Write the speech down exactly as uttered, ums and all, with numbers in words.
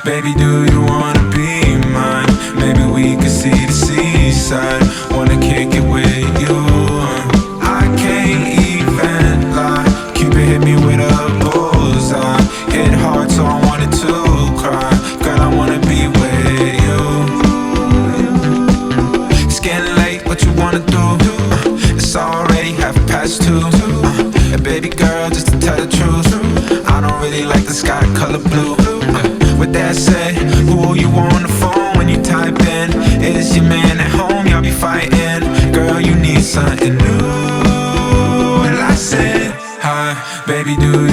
baby, do you wanna be mine? Maybe we could see the seaside. Wanna kick it with you. I can't even lie. Cupid hit me with a bullseye. Hit hard so I wanted to cry. Girl, I wanna be with you. It's getting late, what you wanna do? Uh, it's already half past two. uh, And baby girl, just to tell the truth, I don't really like the sky color blue. uh, With that said, who you on the phone when you type in? Is your man at home? Y'all be fighting. Girl, you need something new. And I said, hi, baby, do you